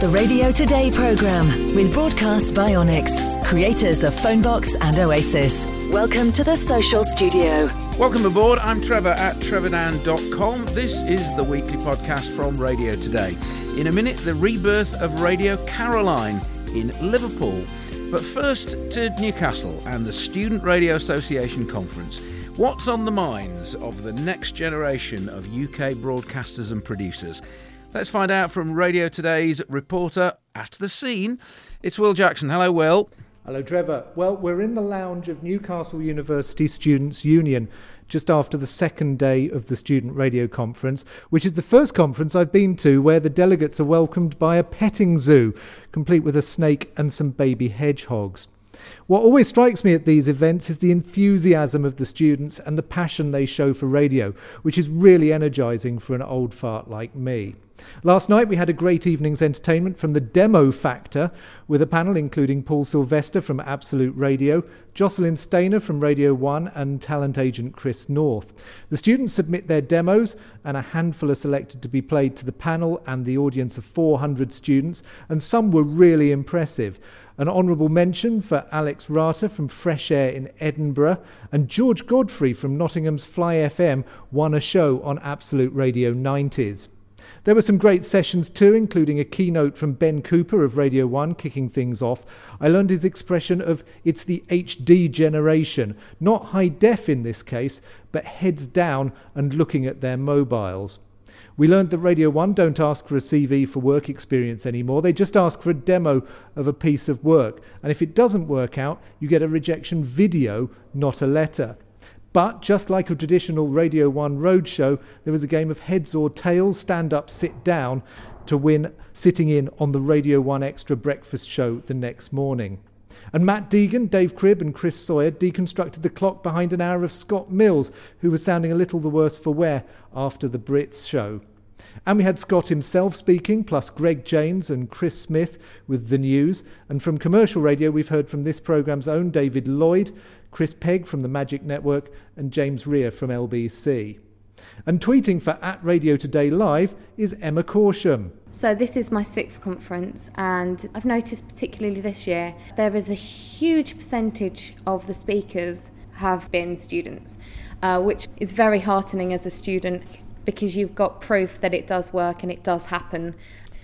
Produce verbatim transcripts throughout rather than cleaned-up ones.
The Radio Today programme with Broadcast Bionics, creators of Phonebox and Oasis. Welcome to the Social Studio. Welcome aboard. I'm Trevor at trevor dan dot com. This is the weekly podcast from Radio Today. In a minute, the rebirth of Radio Caroline in Liverpool. But first to Newcastle and the Student Radio Association Conference. What's on the minds of the next generation of U K broadcasters and producers? Let's find out from Radio Today's reporter at the scene. It's Will Jackson. Hello, Will. Hello, Trevor. Well, we're in the lounge of Newcastle University Students' Union just after the second day of the Student Radio Conference, which is the first conference I've been to where the delegates are welcomed by a petting zoo, complete with a snake and some baby hedgehogs. What always strikes me at these events is the enthusiasm of the students and the passion they show for radio, which is really energising for an old fart like me. Last night we had a great evening's entertainment from the Demo Factor, with a panel including Paul Sylvester from Absolute Radio, Jocelyn Stainer from Radio one and talent agent Chris North. The students submit their demos and a handful are selected to be played to the panel and the audience of four hundred students, and some were really impressive. An honourable mention for Alex Rata from Fresh Air in Edinburgh, and George Godfrey from Nottingham's Fly F M won a show on Absolute Radio nineties. There were some great sessions too, including a keynote from Ben Cooper of Radio one kicking things off. I learned his expression of it's the H D generation, not high def in this case, but heads down and looking at their mobiles. We learned that Radio one don't ask for a C V for work experience anymore. They just ask for a demo of a piece of work. And if it doesn't work out, you get a rejection video, not a letter. But just like a traditional Radio one roadshow, there was a game of heads or tails, stand up, sit down, to win sitting in on the Radio one Extra breakfast show the next morning. And Matt Deegan, Dave Cribb and Chris Sawyer deconstructed the clock behind an hour of Scott Mills, who was sounding a little the worse for wear after the Brits show. And we had Scott himself speaking, plus Greg James and Chris Smith with the news. And from commercial radio, we've heard from this programme's own David Lloyd, Chris Pegg from the Magic Network, and James Rea from L B C. And tweeting for at Radio Today Live is Emma Corsham. So this is my sixth conference, and I've noticed particularly this year there is a huge percentage of the speakers have been students, uh, which is very heartening as a student because you've got proof that it does work and it does happen.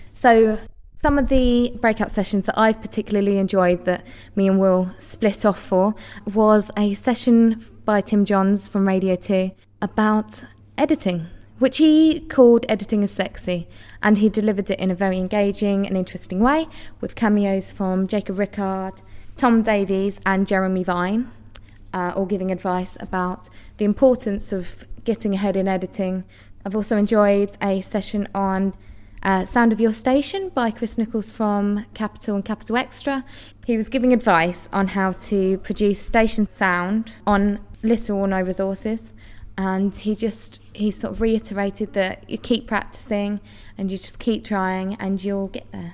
So some of the breakout sessions that I've particularly enjoyed that me and Will split off for was a session by Tim Johns from Radio two about editing, which he called Editing is Sexy, and he delivered it in a very engaging and interesting way with cameos from Jacob Rickard, Tom Davies and Jeremy Vine, uh, all giving advice about the importance of getting ahead in editing. I've also enjoyed a session on uh, Sound of Your Station by Chris Nichols from Capital and Capital Extra. He was giving advice on how to produce station sound on little or no resources. And he just, he sort of reiterated that you keep practicing and you just keep trying and you'll get there.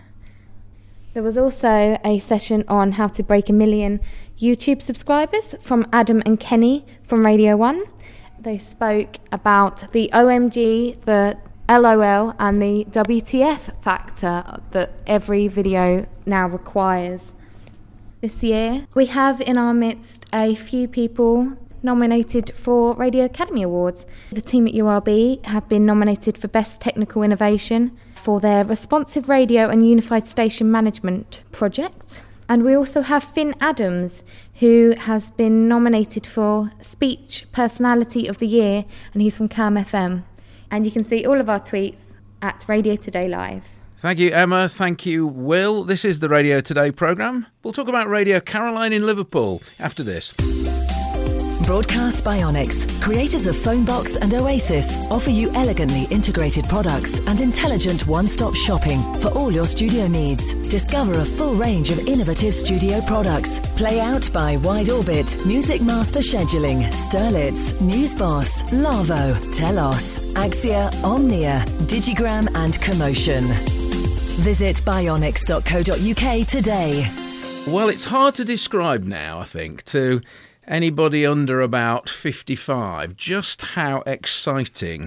There was also a session on how to break a million YouTube subscribers from Adam and Kenny from Radio one. They spoke about the O M G, the L O L and the W T F factor that every video now requires. This year, we have in our midst a few people nominated for Radio Academy Awards. The team at U R B have been nominated for Best Technical Innovation for their Responsive Radio and Unified Station Management project. And we also have Finn Adams, who has been nominated for Speech Personality of the Year, and he's from Cam F M. And you can see all of our tweets at Radio Today Live. Thank you, Emma. Thank you, Will. This is the Radio Today programme. We'll talk about Radio Caroline in Liverpool after this. Broadcast Bionics, creators of Phonebox and Oasis, offer you elegantly integrated products and intelligent one-stop shopping for all your studio needs. Discover a full range of innovative studio products. Play Out by Wide Orbit, Music Master Scheduling, Sterlitz, Newsboss, Lavo, Telos, Axia, Omnia, Digigram and Commotion. Visit bionics dot co dot uk today. Well, it's hard to describe now, I think, to anybody under about fifty-five just how exciting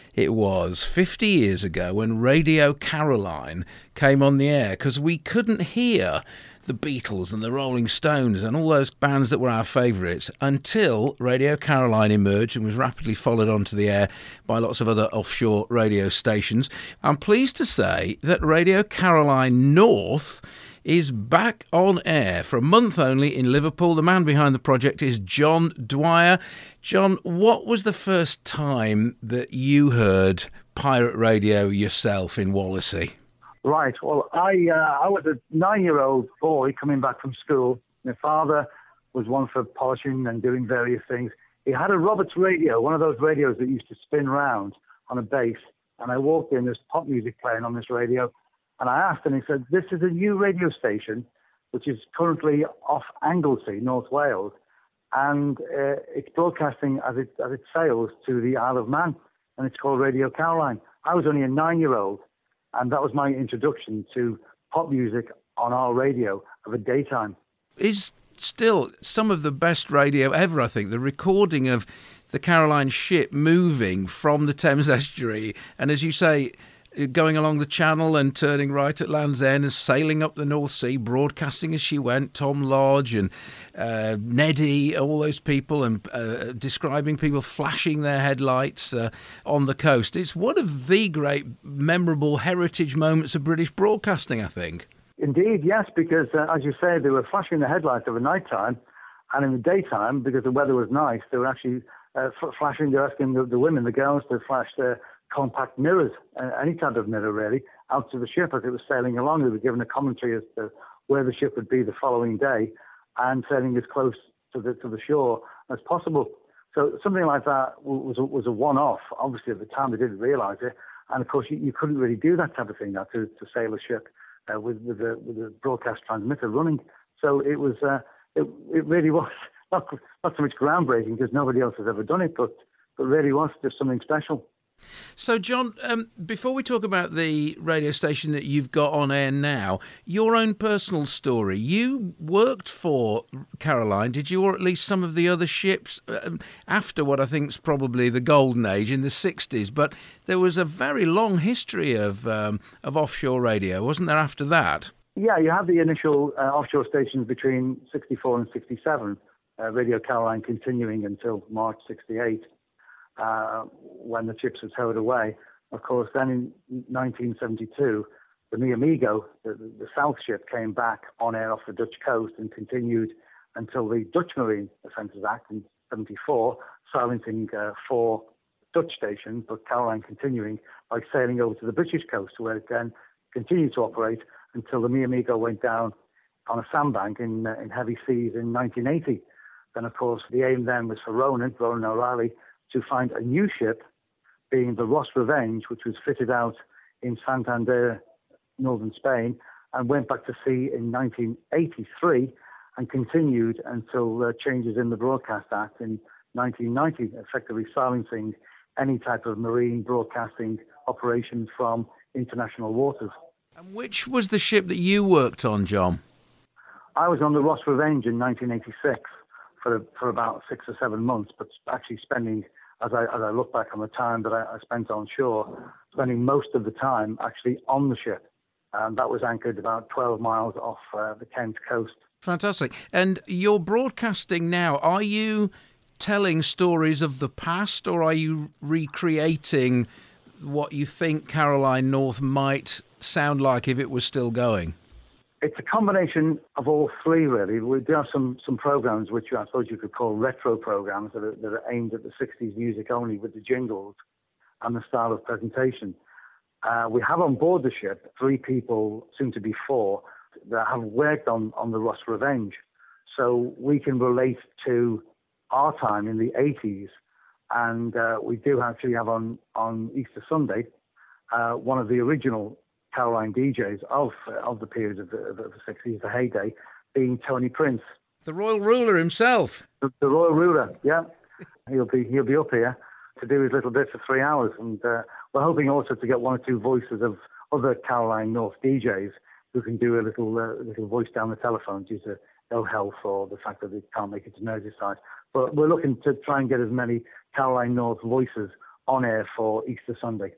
it was fifty years ago when Radio Caroline came on the air, because we couldn't hear the Beatles and the Rolling Stones and all those bands that were our favourites until Radio Caroline emerged and was rapidly followed onto the air by lots of other offshore radio stations. I'm pleased to say that Radio Caroline North is back on air for a month only in Liverpool. The man behind the project is John Dwyer. John, what was the first time that you heard pirate radio yourself in Wallasey? Right. Well, I uh, I was a nine-year-old boy coming back from school. My father was one for polishing and doing various things. He had a Roberts radio, one of those radios that used to spin round on a base. And I walked in, there's pop music playing on this radio. And I asked, and he said, this is a new radio station, which is currently off Anglesey, North Wales. And uh, it's broadcasting as it, as it sails to the Isle of Man. And it's called Radio Caroline. I was only a nine-year-old. And that was my introduction to pop music on our radio of a daytime. Is still some of the best radio ever, I think. The recording of the Caroline ship moving from the Thames estuary, and as you say, going along the channel and turning right at Land's End and sailing up the North Sea, broadcasting as she went, Tom Lodge and uh, Neddy, all those people, and uh, describing people flashing their headlights uh, on the coast. It's one of the great memorable heritage moments of British broadcasting, I think. Indeed, yes, because uh, as you say, they were flashing the headlights over night time, and in the daytime, because the weather was nice, they were actually uh, f- flashing, they're asking the, the women, the girls, to flash their compact mirrors, uh, any type of mirror really, out to the ship as it was sailing along. They were given a commentary as to where the ship would be the following day and sailing as close to the to the shore as possible. So something like that was a, was a one-off. Obviously at the time they didn't realise it, and of course you, you couldn't really do that type of thing now to, to sail a ship uh, with with a, with a broadcast transmitter running. So it was uh, it it really was not not so much groundbreaking because nobody else has ever done it, but but really was just something special. So, John, um, before we talk about the radio station that you've got on air now, your own personal story. You worked for Caroline, did you, or at least some of the other ships um, after what I think is probably the golden age in the sixties, but there was a very long history of um, of offshore radio, wasn't there, after that? Yeah, you have the initial uh, offshore stations between sixty-four and sixty-seven, uh, Radio Caroline continuing until March sixty-eight. Uh, when the ships were towed away. Of course, then in nineteen seventy-two, the Mi Amigo, the, the South ship, came back on air off the Dutch coast and continued until the Dutch Marine Offences Act in seventy-four, silencing uh, four Dutch stations, but Caroline continuing by sailing over to the British coast, where it then continued to operate until the Mi Amigo went down on a sandbank in, uh, in heavy seas in nineteen eighty. Then, of course, the aim then was for Ronan, Ronan O'Reilly, to find a new ship, being the Ross Revenge, which was fitted out in Santander, northern Spain, and went back to sea in nineteen eighty-three and continued until uh, changes in the Broadcast Act in nineteen ninety, effectively silencing any type of marine broadcasting operation from international waters. And which was the ship that you worked on, John? I was on the Ross Revenge in nineteen eighty-six for for about six or seven months, but actually spending, as I as I look back on the time that I, I spent on shore, spending most of the time actually on the ship. And that was anchored about twelve miles off uh, the Kent coast. Fantastic. And you're broadcasting now. Are you telling stories of the past, or are you recreating what you think Caroline North might sound like if it was still going? It's a combination of all three, really. We do have some, some programs which I suppose you could call retro programs that are, that are aimed at the sixties music only, with the jingles and the style of presentation. Uh, we have on board the ship three people, soon to be four, that have worked on, on the Ross Revenge. So we can relate to our time in the eighties. And uh, we do actually have on, on Easter Sunday uh, one of the original Caroline D Js of of the period of the, of the sixties, the heyday, being Tony Prince, the royal ruler himself. The, the royal ruler, yeah. he'll be he'll be up here to do his little bit for three hours, and uh, we're hoping also to get one or two voices of other Caroline North D Js who can do a little uh, little voice down the telephone due to ill health or the fact that they can't make it to Merseyside. But we're looking to try and get as many Caroline North voices on air for Easter Sunday.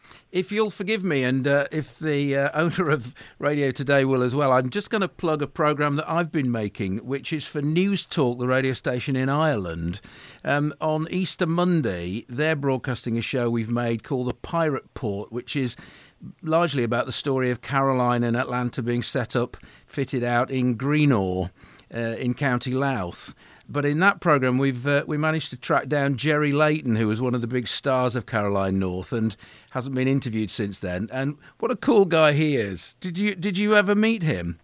If you'll forgive me, and uh, if the uh, owner of Radio Today will as well, I'm just going to plug a programme that I've been making, which is for News Talk, the radio station in Ireland. Um, on Easter Monday, they're broadcasting a show we've made called The Pirate Port, which is largely about the story of Caroline and Atlanta being set up, fitted out in Greenore uh, in County Louth. But in that programme, we've uh, we managed to track down Jerry Layton, who was one of the big stars of Caroline North and hasn't been interviewed since then. And what a cool guy he is. Did you did you ever meet him?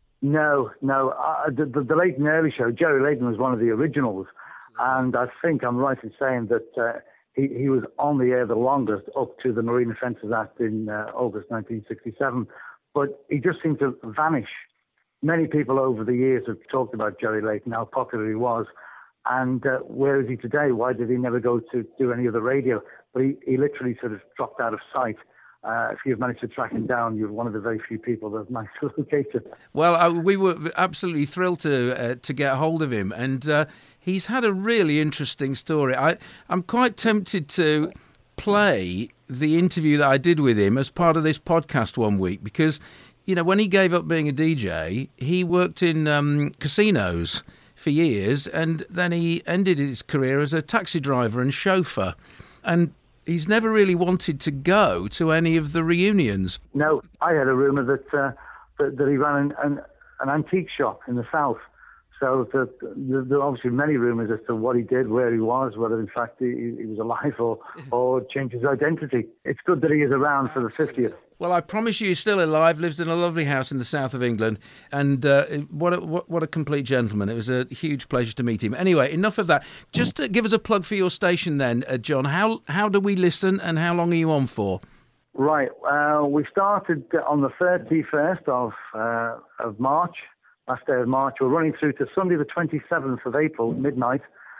No, no. Uh, the, the, the Layton Early Show, Jerry Layton was one of the originals. And I think I'm right in saying that uh, he, he was on the air the longest, up to the Marine Offences Act in uh, August nineteen sixty-seven. But he just seemed to vanish. Many people over the years have talked about Jerry Layton, how popular he was, and uh, where is he today? Why did he never go to do any other radio? But he, he literally sort of dropped out of sight. Uh, if you've managed to track him down, you're one of the very few people that have managed to locate him. Well, uh, we were absolutely thrilled to uh, to get hold of him, and uh, he's had a really interesting story. I, I'm quite tempted to play the interview that I did with him as part of this podcast one week, because you know, when he gave up being a D J, he worked in um, casinos for years, and then he ended his career as a taxi driver and chauffeur. And he's never really wanted to go to any of the reunions. No, I had a rumour that, uh, that that he ran an, an, an antique shop in the south. So the, the, there are obviously many rumours as to what he did, where he was, whether in fact he, he was alive or, or changed his identity. It's good that he is around for the fiftieth. Well, I promise you he's still alive, lives in a lovely house in the south of England, and uh, what, a, what what a complete gentleman. It was a huge pleasure to meet him. Anyway, enough of that. Just to give us a plug for your station then, uh, John. How how do we listen, and how long are you on for? Right. Uh, we started on the thirty-first of, uh, of March, last day of March. We're running through to Sunday the twenty-seventh of April, midnight,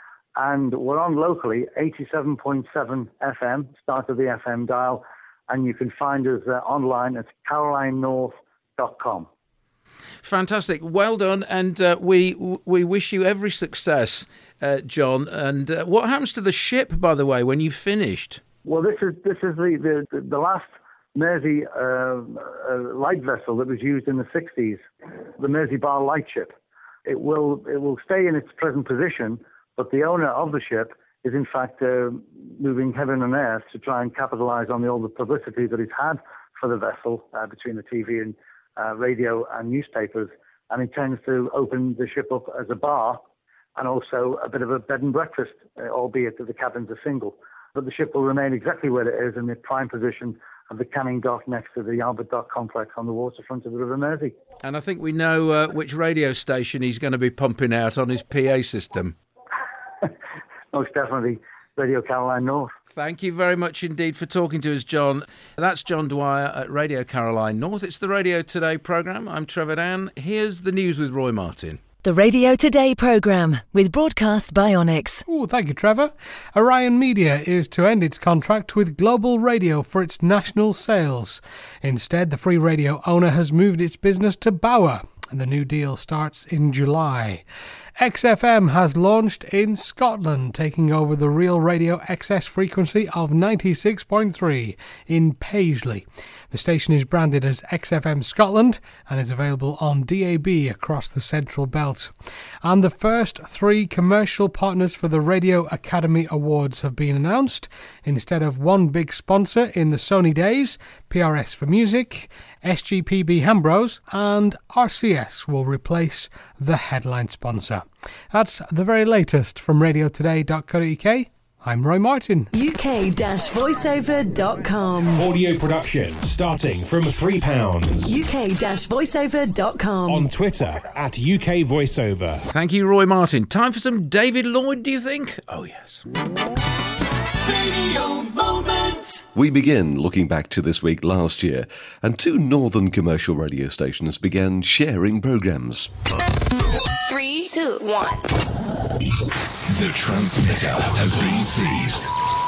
and we're on locally, eighty-seven point seven F M, start of the F M dial. And you can find us uh, online at caroline north dot com. Fantastic. Well done. And uh, we we wish you every success, uh, John. And uh, what happens to the ship, by the way, when you've finished? Well, this is this is the, the, the last Mersey uh, uh, light vessel that was used in the sixties, the Mersey Bar Lightship. It will, it will stay in its present position, but the owner of the ship is in fact uh, moving heaven and earth to try and capitalise on the, all the publicity that he's had for the vessel uh, between the T V and uh, radio and newspapers, and intends to open the ship up as a bar and also a bit of a bed and breakfast, uh, albeit that the cabins are single. But the ship will remain exactly where it is in the prime position of the Canning Dock next to the Albert Dock complex on the waterfront of the River Mersey. And I think we know uh, which radio station he's going to be pumping out on his P A system. Most definitely, Radio Caroline North. Thank you very much indeed for talking to us, John. That's John Dwyer at Radio Caroline North. It's the Radio Today programme. I'm Trevor Dan. Here's the news with Roy Martin. The Radio Today programme with Broadcast by Onyx. Oh, thank you, Trevor. Orion Media is to end its contract with Global Radio for its national sales. Instead, the Free Radio owner has moved its business to Bauer, and the new deal starts in July. X F M has launched in Scotland, taking over the Real Radio X S frequency of ninety-six point three in Paisley. The station is branded as X F M Scotland and is available on D A B across the Central Belt. And the first three commercial partners for the Radio Academy Awards have been announced. Instead of one big sponsor in the Sony days, P R S for Music, S G P B Hambros and R C S will replace the headline sponsor. That's the very latest from radio today dot co dot U K. I'm Roy Martin. U K voiceover dot com. Audio production starting from three pounds. U K voiceover dot com. On Twitter at U K Voiceover. Thank you, Roy Martin. Time for some David Lloyd, do you think? Oh, yes. Radio Moments. We begin looking back to this week last year, and two northern commercial radio stations began sharing programmes. Three, two, one. The transmitter has been seized.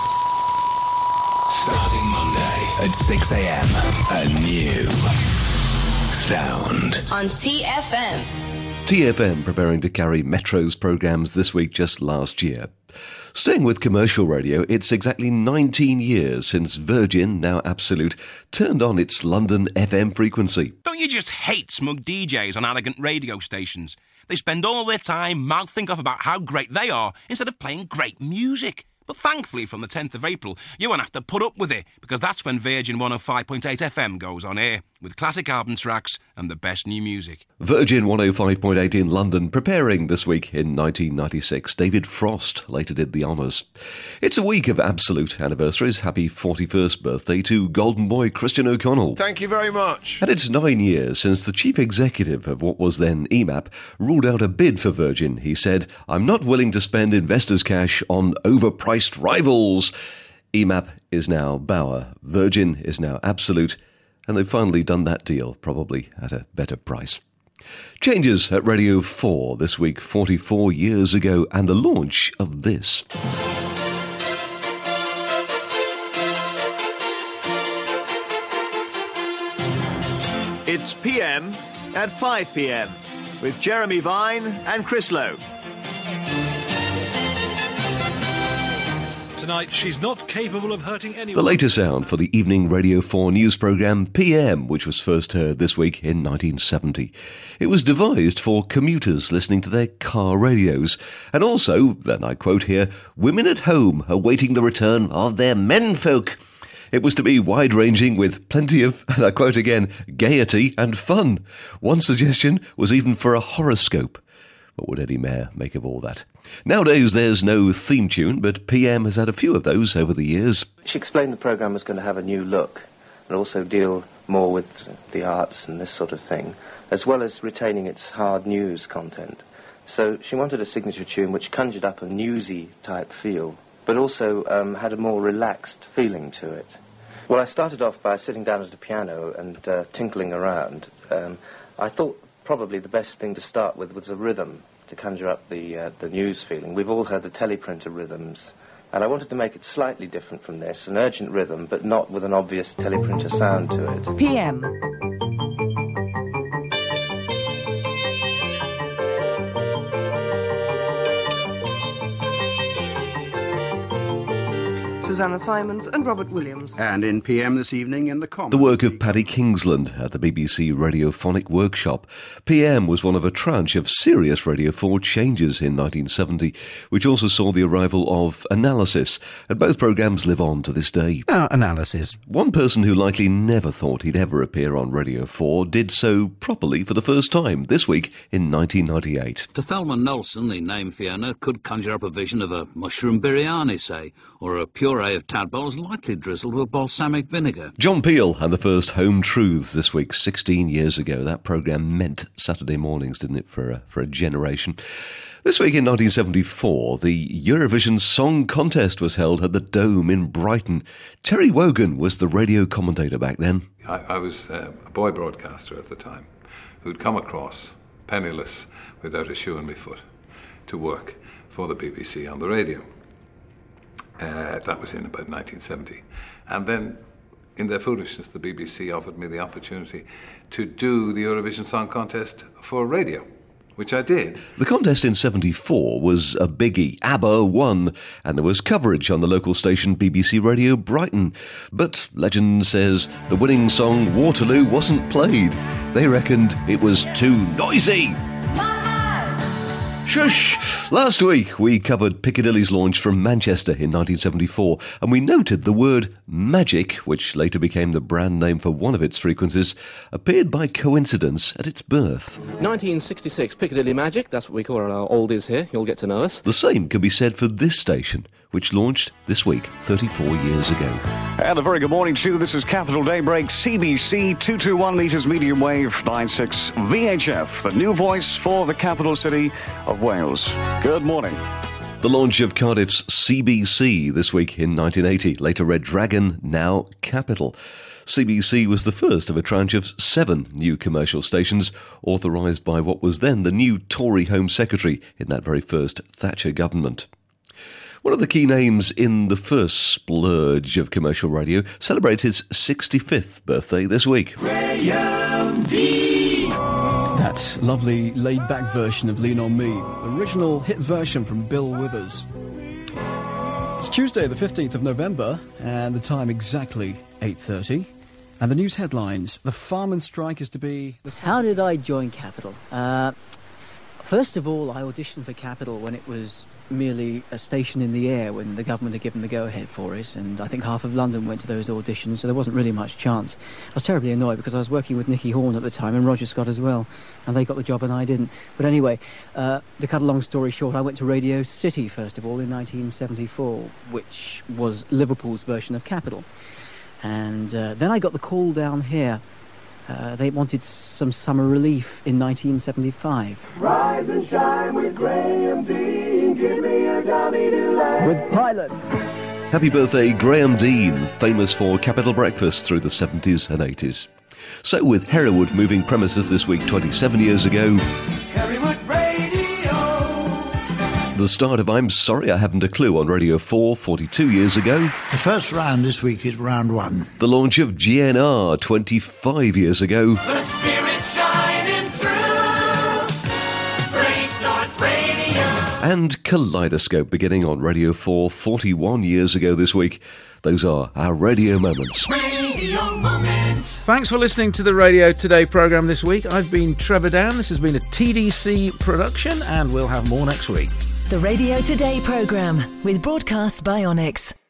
Starting Monday at six a.m. A new sound. On T F M. T F M preparing to carry Metro's programmes this week just last year. Staying with commercial radio, it's exactly nineteen years since Virgin, now Absolute, turned on its London F M frequency. Don't you just hate smug D Js on arrogant radio stations? They spend all their time mouthing off about how great they are instead of playing great music. But thankfully, from the tenth of April, you won't have to put up with it, because that's when Virgin one oh five point eight F M goes on air, with classic album tracks and the best new music. Virgin one oh five point eight in London, preparing this week in nineteen ninety-six. David Frost later did the honours. It's a week of absolute anniversaries. Happy forty-first birthday to Golden Boy Christian O'Connell. Thank you very much. And it's nine years since the chief executive of what was then E M A P ruled out a bid for Virgin. He said, "I'm not willing to spend investors' cash on overpriced rivals." E M A P is now Bauer, Virgin is now Absolute, and they've finally done that deal, probably at a better price. Changes at Radio four this week, forty-four years ago, and the launch of this. It's P M at five p m with Jeremy Vine and Chris Lowe. Tonight, she's not capable of hurting anyone. The later sound for the evening Radio four news programme P M, which was first heard this week in nineteen seventy. It was devised for commuters listening to their car radios, and also, and I quote here, women at home awaiting the return of their menfolk. It was to be wide-ranging with plenty of, and I quote again, gaiety and fun. One suggestion was even for a horoscope. What would Eddie Mayer make of all that? Nowadays, there's no theme tune, but P M has had a few of those over the years. She explained the programme was going to have a new look and also deal more with the arts and this sort of thing, as well as retaining its hard news content. So she wanted a signature tune which conjured up a newsy type feel, but also um, had a more relaxed feeling to it. Well, I started off by sitting down at the piano and uh, tinkling around. Um, I thought probably the best thing to start with was a rhythm to conjure up the uh, the news feeling. We've all heard the teleprinter rhythms, and I wanted to make it slightly different from this, an urgent rhythm, but not with an obvious teleprinter sound to it. P M. Susanna Simons and Robert Williams. And in P M this evening in the Commons. The work of Paddy Kingsland at the B B C Radiophonic Workshop. P M was one of a tranche of serious Radio four changes in nineteen seventy, which also saw the arrival of Analysis, and both programmes live on to this day. Now, Analysis. One person who likely never thought he'd ever appear on Radio four did so properly for the first time this week in nineteen ninety-eight. To Thelma Nelson, the name Fiona could conjure up a vision of a mushroom biryani, say, or a puree of tadpoles lightly drizzled with balsamic vinegar. John Peel and the first Home Truths this week, sixteen years ago. That programme meant Saturday mornings, didn't it, for a, for a generation. This week in nineteen seventy-four, the Eurovision Song Contest was held at the Dome in Brighton. Terry Wogan was the radio commentator back then. I, I was uh, a boy broadcaster at the time who'd come across, penniless, without a shoe on my foot, to work for the B B C on the radio. Uh, that was in about nineteen seventy. And then, in their foolishness, the B B C offered me the opportunity to do the Eurovision Song Contest for radio, which I did. The contest in seventy-four was a biggie. ABBA won, and there was coverage on the local station B B C Radio Brighton. But legend says the winning song Waterloo wasn't played. They reckoned it was too noisy. Shush! Last week we covered Piccadilly's launch from Manchester in nineteen seventy-four, and we noted the word magic, which later became the brand name for one of its frequencies, appeared by coincidence at its birth. nineteen sixty-six Piccadilly Magic, that's what we call our oldies here, you'll get to know us. The same can be said for this station, which launched this week, thirty-four years ago. And a very good morning to you. This is Capital Daybreak, C B C, two twenty-one metres medium wave, nine six V H F, the new voice for the capital city of Wales. Good morning. The launch of Cardiff's C B C this week in nineteen eighty, later Red Dragon, now Capital. C B C was the first of a tranche of seven new commercial stations, authorised by what was then the new Tory Home Secretary in that very first Thatcher government. One of the key names in the first splurge of commercial radio celebrates his sixty-fifth birthday this week. Graham V. that lovely laid-back version of Lean On Me, the original hit version from Bill Withers. It's Tuesday the fifteenth of November, and the time exactly eight thirty. And the news headlines: the fireman strike is to be... The How did I join Capital? Uh, first of all, I auditioned for Capital when it was merely a station in the air, when the government had given the go-ahead for it, and I think half of London went to those auditions, so there wasn't really much chance. I was terribly annoyed because I was working with Nicky Horn at the time and Roger Scott as well, and they got the job and I didn't. But anyway, uh, to cut a long story short, I went to Radio City first of all in nineteen seventy-four, which was Liverpool's version of Capital. And uh, then I got the call down here. Uh, they wanted some summer relief in nineteen seventy-five. Rise and shine with Graham Dean, give me a dummy delay. With pilots. Happy birthday, Graham Dean, famous for Capital Breakfast through the seventies and eighties. So with Hereward moving premises this week twenty-seven years ago, Hereward Radio. The start of I'm Sorry I Haven't a Clue on Radio four forty-two years ago. The first round this week is round one. The launch of G N R twenty-five years ago. The spirit's shining through Great North Radio. And Kaleidoscope beginning on Radio four forty-one years ago this week. Those are our radio moments. Radio moments. Thanks for listening to the Radio Today programme this week. I've been Trevor Down. This has been a T D C production, and we'll have more next week. The Radio Today programme with Broadcast by Onyx.